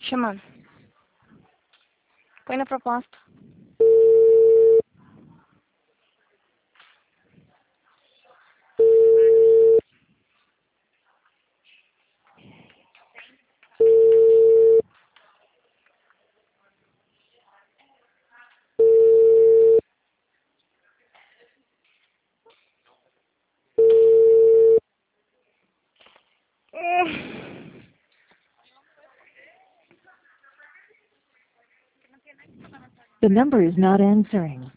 Chamando. Põe na proposta. The number is not answering.